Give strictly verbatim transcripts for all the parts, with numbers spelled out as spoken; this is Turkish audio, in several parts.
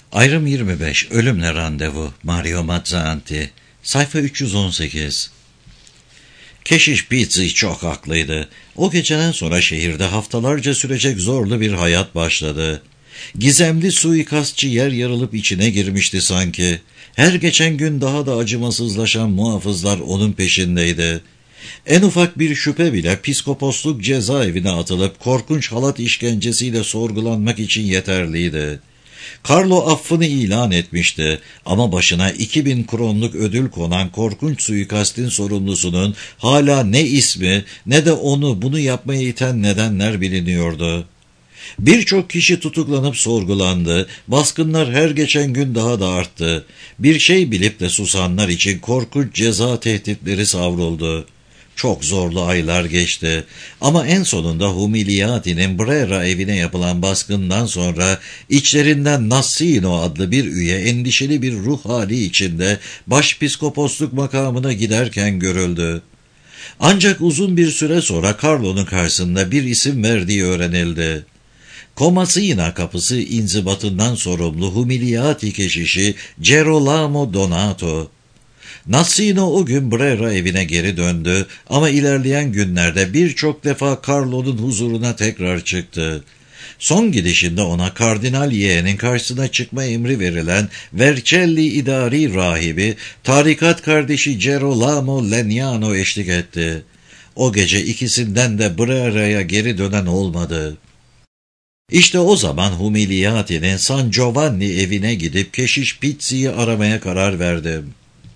Ayrım yirmi beş. Ölümle randevu. Mario Mazzanti. Sayfa üç yüz on sekiz. Keşiş Pizzi çok haklıydı. O geceden sonra şehirde haftalarca sürecek zorlu bir hayat başladı. Gizemli suikastçı yer yarılıp içine girmişti sanki. Her geçen gün daha da acımasızlaşan muhafızlar onun peşindeydi. En ufak bir şüphe bile psikoposluk cezaevine atılıp korkunç halat işkencesiyle sorgulanmak için yeterliydi. Carlo affını ilan etmişti ama başına iki bin kronluk ödül konan korkunç suikastin sorumlusunun hala ne ismi ne de onu bunu yapmaya iten nedenler biliniyordu. Birçok kişi tutuklanıp sorgulandı, baskınlar her geçen gün daha da arttı. Bir şey bilip de susanlar için korkunç ceza tehditleri savruldu. Çok zorlu aylar geçti ama en sonunda Humiliati'nin Brera evine yapılan baskından sonra içlerinden Nassino adlı bir üye endişeli bir ruh hali içinde başpiskoposluk makamına giderken görüldü. Ancak uzun bir süre sonra Carlo'nun karşısında bir isim verdiği öğrenildi. Comasina kapısı inzibatından sorumlu Humiliati keşişi Gerolamo Donato. Nassino o gün Brera evine geri döndü ama ilerleyen günlerde birçok defa Carlo'nun huzuruna tekrar çıktı. Son gidişinde ona kardinal yeğenin karşısına çıkma emri verilen Vercelli idari rahibi, tarikat kardeşi Gerolamo Legnano eşlik etti. O gece ikisinden de Brera'ya geri dönen olmadı. İşte o zaman Humiliati'nin San Giovanni evine gidip keşiş Pizzi'yi aramaya karar verdim.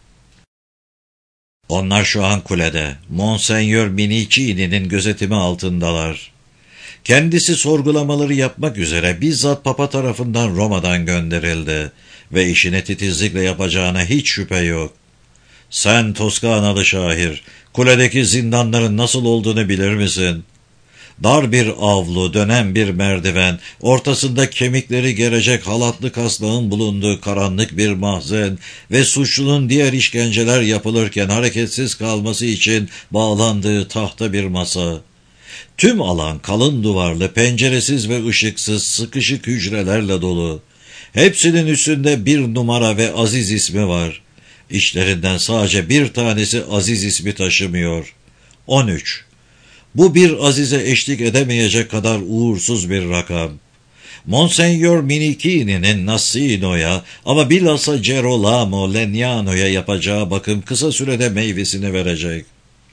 Onlar şu an kulede, Monsignor Minicini'nin gözetimi altındalar. Kendisi sorgulamaları yapmak üzere bizzat Papa tarafından Roma'dan gönderildi ve işini titizlikle yapacağına hiç şüphe yok. Sen Toskanalı şahir, kuledeki zindanların nasıl olduğunu bilir misin? Dar bir avlu, dönen bir merdiven, ortasında kemikleri gerecek halatlı kasnağın bulunduğu karanlık bir mahzen ve suçlunun diğer işkenceler yapılırken hareketsiz kalması için bağlandığı tahta bir masa. Tüm alan kalın duvarlı, penceresiz ve ışıksız, sıkışık hücrelerle dolu. Hepsinin üstünde bir numara ve Aziz ismi var. İçlerinden sadece bir tanesi Aziz ismi taşımıyor. on üç. Bu bir Aziz'e eşlik edemeyecek kadar uğursuz bir rakam. Monsignor Minicini'nin Nassino'ya ama bilhassa Gerolamo Legnano'ya yapacağı bakım kısa sürede meyvesini verecek.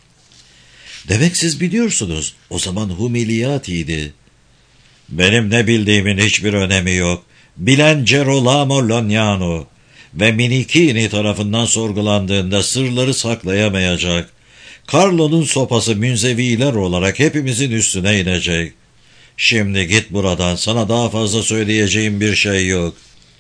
Demek siz biliyorsunuz, o zaman Humiliati'ydi. Benim ne bildiğimin hiçbir önemi yok. Bilen Gerolamo Legnano ve Minicini tarafından sorgulandığında sırları saklayamayacak. Carlo'nun sopası münzeviler olarak hepimizin üstüne inecek. Şimdi git buradan, sana daha fazla söyleyeceğim bir şey yok.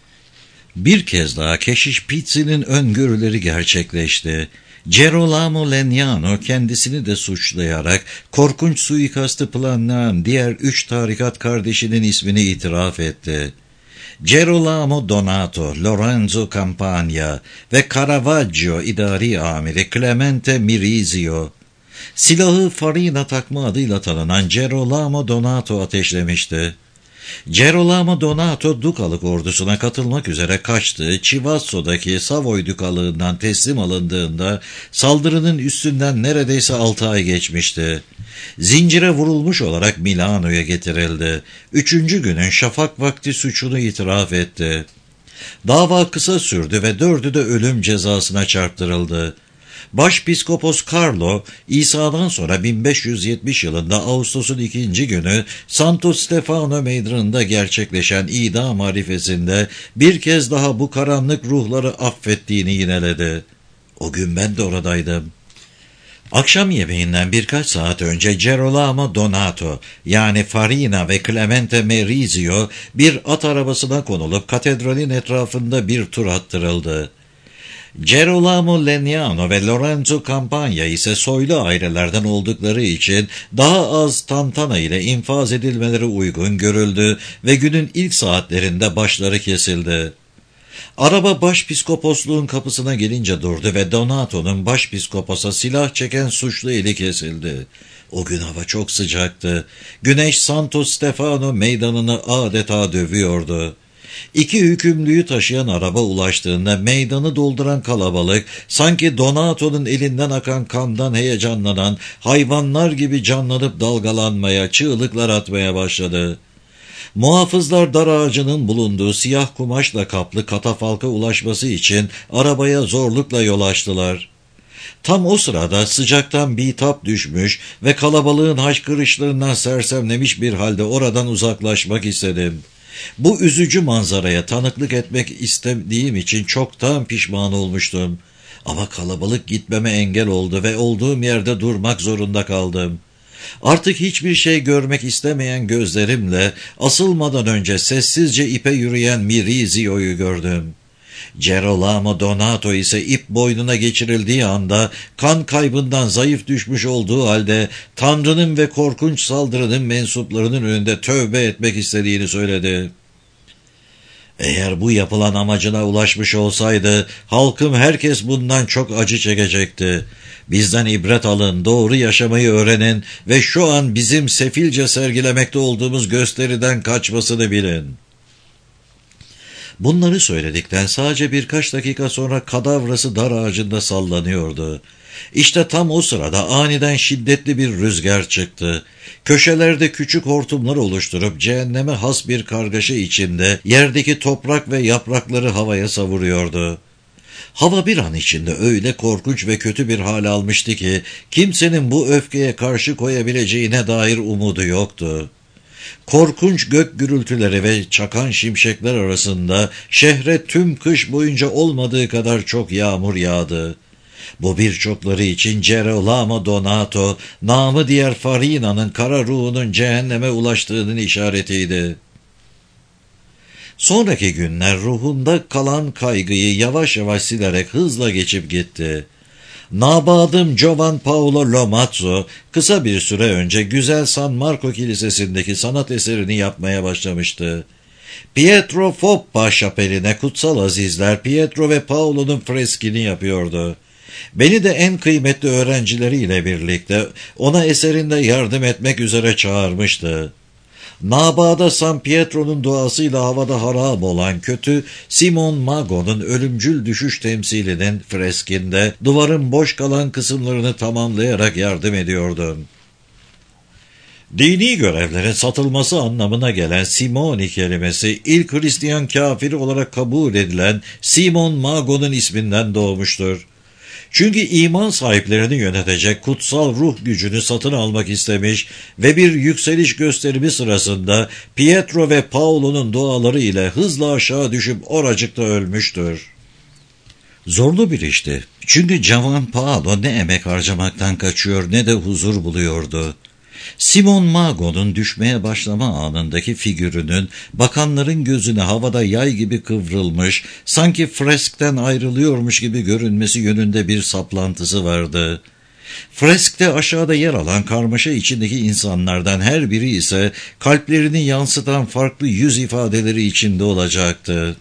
Bir kez daha keşiş Pizzi'nin öngörüleri gerçekleşti. Gerolamo Legnano kendisini de suçlayarak korkunç suikastı planlayan diğer üç tarikat kardeşinin ismini itiraf etti. Gerolamo Donato, Lorenzo Campagna ve Caravaggio idari amiri Clemente Mirizio. Silahı Farina takma adıyla tanınan Gerolamo Donato ateşlemişti. Gerolamo Donato Dukalık ordusuna katılmak üzere kaçtığı Chivasso'daki Savoy Dukalığından teslim alındığında saldırının üstünden neredeyse altı ay geçmişti. Zincire vurulmuş olarak Milano'ya getirildi. Üçüncü günün şafak vakti suçunu itiraf etti. Dava kısa sürdü ve dördü de ölüm cezasına çarptırıldı. Başpiskopos Carlo, İsa'dan sonra bin beş yüz yetmiş yılında Ağustos'un ikinci günü Santo Stefano meydanında gerçekleşen idam harifesinde bir kez daha bu karanlık ruhları affettiğini yineledi. O gün ben de oradaydım. Akşam yemeğinden birkaç saat önce Gerolamo Donato yani Farina ve Clemente Mirizio bir at arabasına konulup katedralin etrafında bir tur attırıldı. Gerolamo Legnano ve Lorenzo Campagna ise soylu ailelerden oldukları için daha az tantana ile infaz edilmeleri uygun görüldü ve günün ilk saatlerinde başları kesildi. Araba başpiskoposluğun kapısına gelince durdu ve Donato'nun başpiskoposa silah çeken suçlu eli kesildi. O gün hava çok sıcaktı. Güneş Santo Stefano meydanını adeta dövüyordu. İki hükümlüyü taşıyan araba ulaştığında meydanı dolduran kalabalık, sanki Donato'nun elinden akan kandan heyecanlanan hayvanlar gibi canlanıp dalgalanmaya, çığlıklar atmaya başladı. Muhafızlar dar ağacının bulunduğu siyah kumaşla kaplı katafalka ulaşması için arabaya zorlukla yol açtılar. Tam o sırada sıcaktan bitap düşmüş ve kalabalığın haşkırışlarından sersemlemiş bir halde oradan uzaklaşmak istedim. Bu üzücü manzaraya tanıklık etmek istediğim için çoktan pişman olmuştum. Ama kalabalık gitmeme engel oldu ve olduğum yerde durmak zorunda kaldım. Artık hiçbir şey görmek istemeyen gözlerimle asılmadan önce sessizce ipe yürüyen Mirizio'yu gördüm. Gerolamo Donato ise ip boynuna geçirildiği anda kan kaybından zayıf düşmüş olduğu halde Tanrı'nın ve korkunç saldırının mensuplarının önünde tövbe etmek istediğini söyledi. Eğer bu yapılan amacına ulaşmış olsaydı halkım herkes bundan çok acı çekecekti. Bizden ibret alın, doğru yaşamayı öğrenin ve şu an bizim sefilce sergilemekte olduğumuz gösteriden kaçmasını bilin. Bunları söyledikten sadece birkaç dakika sonra kadavrası dar ağacında sallanıyordu. İşte tam o sırada aniden şiddetli bir rüzgar çıktı. Köşelerde küçük hortumlar oluşturup cehenneme has bir kargaşa içinde yerdeki toprak ve yaprakları havaya savuruyordu. Hava bir an içinde öyle korkunç ve kötü bir hal almıştı ki kimsenin bu öfkeye karşı koyabileceğine dair umudu yoktu. Korkunç gök gürültüleri ve çakan şimşekler arasında şehre tüm kış boyunca olmadığı kadar çok yağmur yağdı. Bu birçokları için Gerolamo Donato, namı diğer Farina'nın kara ruhunun cehenneme ulaştığının işaretiydi. Sonraki günler ruhunda kalan kaygıyı yavaş yavaş silerek hızla geçip gitti. Nabadım Giovan Paolo Lomazzo kısa bir süre önce güzel San Marco Kilisesi'ndeki sanat eserini yapmaya başlamıştı. Pietro Foppa şapeline kutsal azizler Pietro ve Paolo'nun freskini yapıyordu. Beni de en kıymetli öğrencileriyle birlikte ona eserinde yardım etmek üzere çağırmıştı. Nabada San Pietro'nun duasıyla havada harap olan kötü Simon Mago'nun ölümcül düşüş temsilinin freskinde duvarın boş kalan kısımlarını tamamlayarak yardım ediyordum. Dini görevlerin satılması anlamına gelen Simoni kelimesi ilk Hristiyan kafiri olarak kabul edilen Simon Mago'nun isminden doğmuştur. Çünkü iman sahiplerini yönetecek kutsal ruh gücünü satın almak istemiş ve bir yükseliş gösterimi sırasında Pietro ve Paolo'nun duaları ile hızla aşağı düşüp oracıkta ölmüştür. Zorlu bir işti. Çünkü Giovan Paolo ne emek harcamaktan kaçıyor ne de huzur buluyordu. Simon Mago'nun düşmeye başlama anındaki figürünün bakanların gözüne havada yay gibi kıvrılmış, sanki freskten ayrılıyormuş gibi görünmesi yönünde bir saplantısı vardı. Freskte aşağıda yer alan karmaşa içindeki insanlardan her biri ise kalplerini yansıtan farklı yüz ifadeleri içinde olacaktı.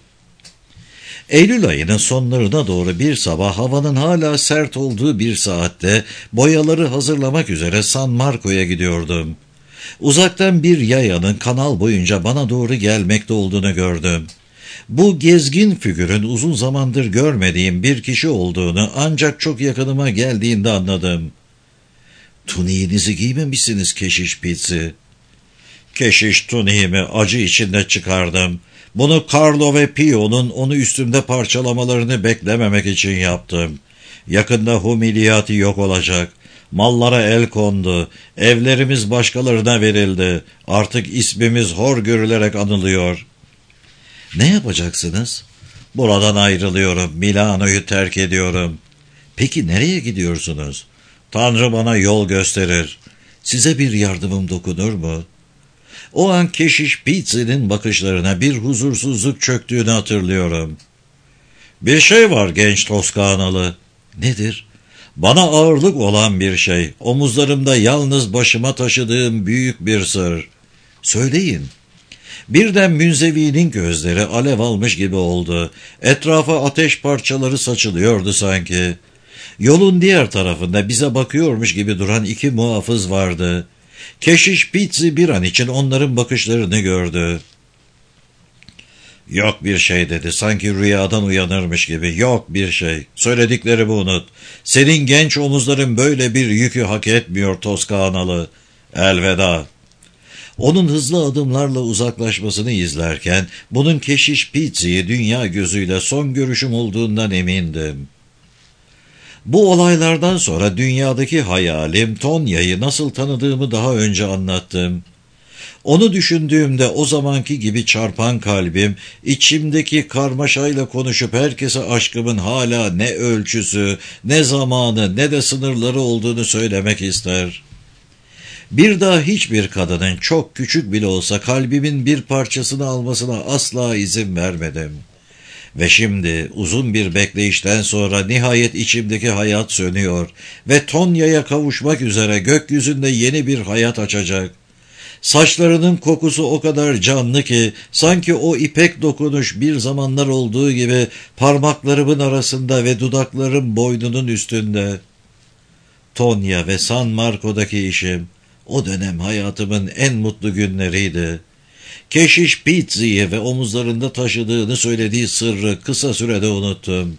Eylül ayının sonlarına doğru bir sabah havanın hala sert olduğu bir saatte boyaları hazırlamak üzere San Marco'ya gidiyordum. Uzaktan bir yayanın kanal boyunca bana doğru gelmekte olduğunu gördüm. Bu gezgin figürün uzun zamandır görmediğim bir kişi olduğunu ancak çok yakınıma geldiğinde anladım. "Tuniğinizi giymemişsiniz keşiş Pizzi." Keşiş tuniğimi acı içinde çıkardım. Bunu Carlo ve Pio'nun onu üstümde parçalamalarını beklememek için yaptım. Yakında humiliyati yok olacak. Mallara el kondu. Evlerimiz başkalarına verildi. Artık ismimiz hor görülerek anılıyor. Ne yapacaksınız? Buradan ayrılıyorum. Milano'yu terk ediyorum. Peki nereye gidiyorsunuz? Tanrı bana yol gösterir. Size bir yardımım dokunur mu? O an keşiş Pizzi'nin bakışlarına bir huzursuzluk çöktüğünü hatırlıyorum. "Bir şey var genç Toskanalı." "Nedir?" "Bana ağırlık olan bir şey. Omuzlarımda yalnız başıma taşıdığım büyük bir sır." "Söyleyin." Birden münzevinin gözleri alev almış gibi oldu. Etrafa ateş parçaları saçılıyordu sanki. Yolun diğer tarafında bize bakıyormuş gibi duran iki muhafız vardı. Keşiş Pizzi bir an için onların bakışlarını gördü. Yok bir şey dedi, sanki rüyadan uyanırmış gibi. Yok bir şey. Söylediklerimi unut. Senin genç omuzların böyle bir yükü hak etmiyor Toskanalı. Elveda. Onun hızlı adımlarla uzaklaşmasını izlerken bunun keşiş Pizzi'yi dünya gözüyle son görüşüm olduğundan emindim. Bu olaylardan sonra dünyadaki hayalim Tonya'yı nasıl tanıdığımı daha önce anlattım. Onu düşündüğümde o zamanki gibi çarpan kalbim, içimdeki karmaşayla konuşup herkese aşkımın hala ne ölçüsü, ne zamanı, ne de sınırları olduğunu söylemek ister. Bir daha hiçbir kadının çok küçük bile olsa kalbimin bir parçasını almasına asla izin vermedim. Ve şimdi uzun bir bekleyişten sonra nihayet içimdeki hayat sönüyor ve Tonya'ya kavuşmak üzere gökyüzünde yeni bir hayat açacak. Saçlarının kokusu o kadar canlı ki sanki o ipek dokunuş bir zamanlar olduğu gibi parmaklarımın arasında ve dudaklarım boynunun üstünde. Tonya ve San Marco'daki işim o dönem hayatımın en mutlu günleriydi. Keşiş Pizzi'yi ve omuzlarında taşıdığını söylediği sırrı kısa sürede unuttum.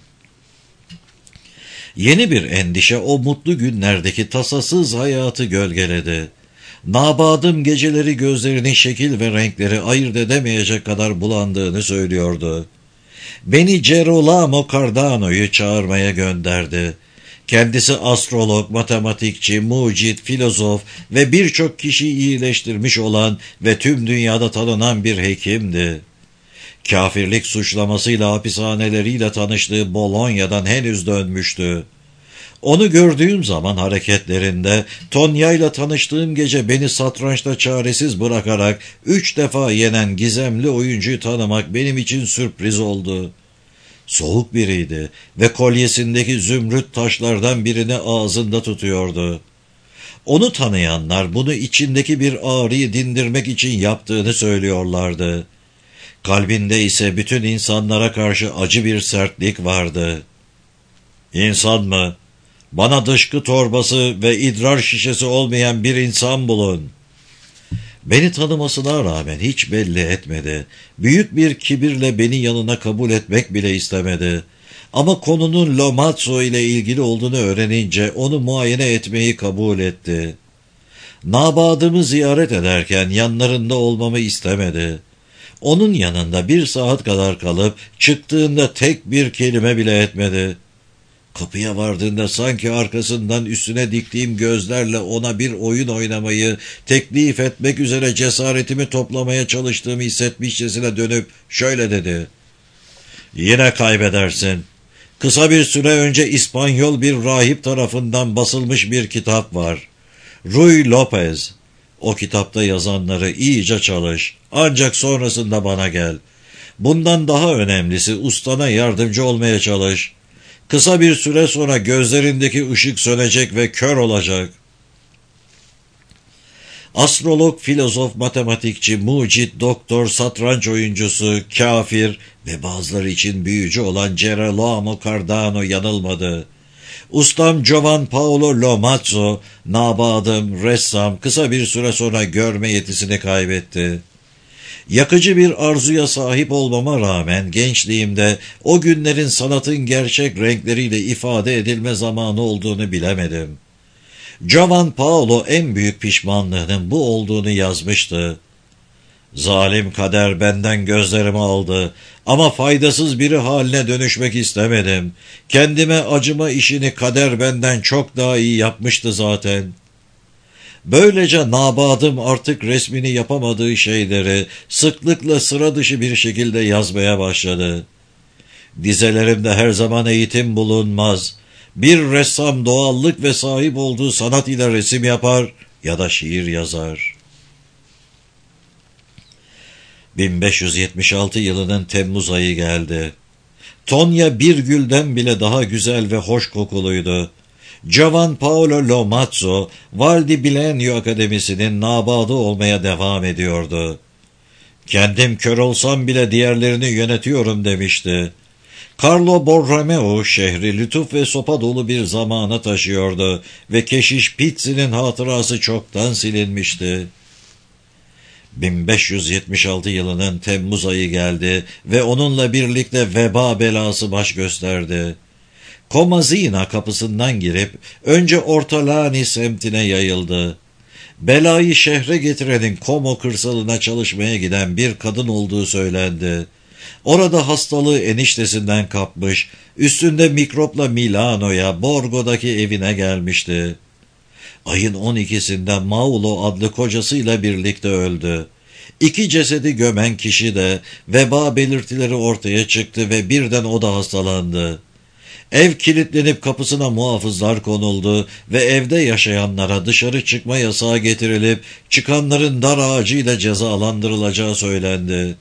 Yeni bir endişe o mutlu günlerdeki tasasız hayatı gölgeledi. Nabadım geceleri gözlerinin şekil ve renkleri ayırt edemeyecek kadar bulandığını söylüyordu. Beni Gerolamo Cardano'yu çağırmaya gönderdi. Kendisi astrolog, matematikçi, mucit, filozof ve birçok kişiyi iyileştirmiş olan ve tüm dünyada tanınan bir hekimdi. Kafirlik suçlamasıyla hapishaneleriyle tanıştığı Bolonya'dan henüz dönmüştü. Onu gördüğüm zaman hareketlerinde, Tonya'yla tanıştığım gece beni satrançta çaresiz bırakarak üç defa yenen gizemli oyuncuyu tanımak benim için sürpriz oldu. Soğuk biriydi ve kolyesindeki zümrüt taşlardan birini ağzında tutuyordu. Onu tanıyanlar bunu içindeki bir ağrıyı dindirmek için yaptığını söylüyorlardı. Kalbinde ise bütün insanlara karşı acı bir sertlik vardı. İnsan mı? Bana dışkı torbası ve idrar şişesi olmayan bir insan bulun. Beni tanımasına rağmen hiç belli etmedi. Büyük bir kibirle beni yanına kabul etmek bile istemedi. Ama konunun Lomazzo ile ilgili olduğunu öğrenince onu muayene etmeyi kabul etti. Nabadımı ziyaret ederken yanlarında olmamı istemedi. Onun yanında bir saat kadar kalıp çıktığında tek bir kelime bile etmedi. Kapıya vardığında sanki arkasından üstüne diktiğim gözlerle ona bir oyun oynamayı teklif etmek üzere cesaretimi toplamaya çalıştığımı hissetmişçesine dönüp şöyle dedi. Yine kaybedersin. Kısa bir süre önce İspanyol bir rahip tarafından basılmış bir kitap var. Ruy Lopez. O kitapta yazanları iyice çalış. Ancak sonrasında bana gel. Bundan daha önemlisi ustana yardımcı olmaya çalış. Kısa bir süre sonra gözlerindeki ışık sönecek ve kör olacak. Astrolog, filozof, matematikçi, mucit, doktor, satranç oyuncusu, kafir ve bazıları için büyücü olan Gerolamo Cardano yanılmadı. Ustam Giovan Paolo Lomazzo, nabadım, ressam kısa bir süre sonra görme yetisini kaybetti. Yakıcı bir arzuya sahip olmama rağmen gençliğimde o günlerin sanatın gerçek renkleriyle ifade edilme zamanı olduğunu bilemedim. Giovan Paolo en büyük pişmanlığının bu olduğunu yazmıştı. Zalim kader benden gözlerimi aldı ama faydasız biri haline dönüşmek istemedim. Kendime acıma işini kader benden çok daha iyi yapmıştı zaten. Böylece nabadım artık resmini yapamadığı şeyleri sıklıkla sıra dışı bir şekilde yazmaya başladı. Dizelerimde her zaman eğitim bulunmaz. Bir ressam doğallık ve sahip olduğu sanat ile resim yapar ya da şiir yazar. bin beş yüz yetmiş altı yılının Temmuz ayı geldi. Tonya bir gülden bile daha güzel ve hoş kokuluydu. Giovan Paolo Lomazzo, Val di Bilenio Akademisi'nin nabadı olmaya devam ediyordu. Kendim kör olsam bile diğerlerini yönetiyorum demişti. Carlo Borromeo şehri lütuf ve sopa dolu bir zamana taşıyordu ve keşiş Pizzi'nin hatırası çoktan silinmişti. bin beş yüz yetmiş altı yılının Temmuz ayı geldi ve onunla birlikte veba belası baş gösterdi. Komazina kapısından girip önce Ortolani semtine yayıldı. Belayı şehre getirenin Como kırsalına çalışmaya giden bir kadın olduğu söylendi. Orada hastalığı eniştesinden kapmış, üstünde mikropla Milano'ya, Borgo'daki evine gelmişti. Ayın on ikisinde Maulo adlı kocasıyla birlikte öldü. İki cesedi gömen kişi de veba belirtileri ortaya çıktı ve birden o da hastalandı. Ev kilitlenip kapısına muhafızlar konuldu ve evde yaşayanlara dışarı çıkma yasağı getirilip çıkanların dar ağacıyla cezalandırılacağı söylendi.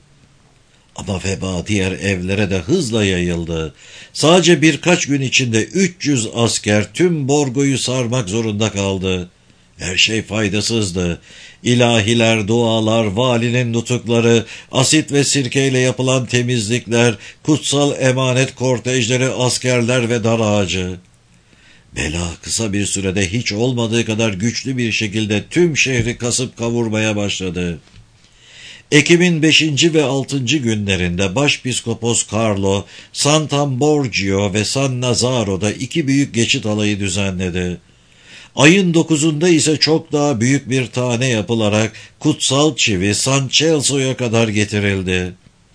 Ama veba diğer evlere de hızla yayıldı. Sadece birkaç gün içinde üç yüz asker tüm Borgo'yu sarmak zorunda kaldı. Her şey faydasızdı. İlahiler, dualar, valinin nutukları, asit ve sirkeyle yapılan temizlikler, kutsal emanet kortejleri, askerler ve dar ağacı. Bela kısa bir sürede hiç olmadığı kadar güçlü bir şekilde tüm şehri kasıp kavurmaya başladı. Ekim'in beşinci ve altıncı günlerinde Başpiskopos Carlo, Sant'Ambrogio ve San Nazaro'da iki büyük geçit alayı düzenledi. Ayın dokuzunda ise çok daha büyük bir tane yapılarak kutsal çivi San Celso'ya kadar getirildi.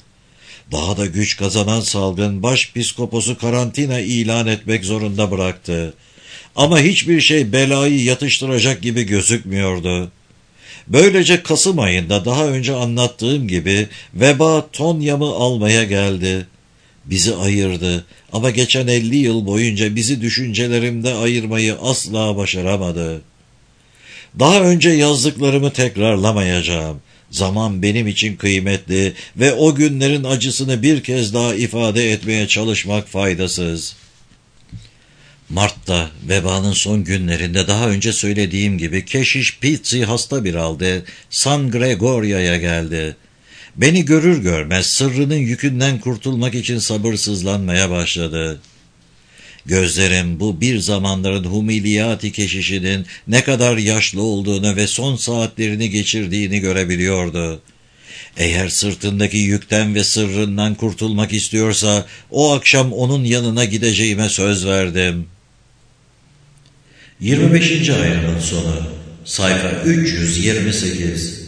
Daha da güç kazanan salgın başpiskoposu karantina ilan etmek zorunda bıraktı. Ama hiçbir şey belayı yatıştıracak gibi gözükmüyordu. Böylece Kasım ayında daha önce anlattığım gibi veba Tonya'mı almaya geldi. Bizi ayırdı ama geçen elli yıl boyunca bizi düşüncelerimde ayırmayı asla başaramadı. Daha önce yazdıklarımı tekrarlamayacağım. Zaman benim için kıymetli ve o günlerin acısını bir kez daha ifade etmeye çalışmak faydasız. Mart'ta vebanın son günlerinde daha önce söylediğim gibi keşiş Pizzi hasta bir halde San Gregorio'ya geldi. Beni görür görmez sırrının yükünden kurtulmak için sabırsızlanmaya başladı. Gözlerim bu bir zamanların Humiliati keşişinin ne kadar yaşlı olduğunu ve son saatlerini geçirdiğini görebiliyordu. Eğer sırtındaki yükten ve sırrından kurtulmak istiyorsa o akşam onun yanına gideceğime söz verdim. yirmi beşinci ayının sonu, sayfa üç yüz yirmi sekiz.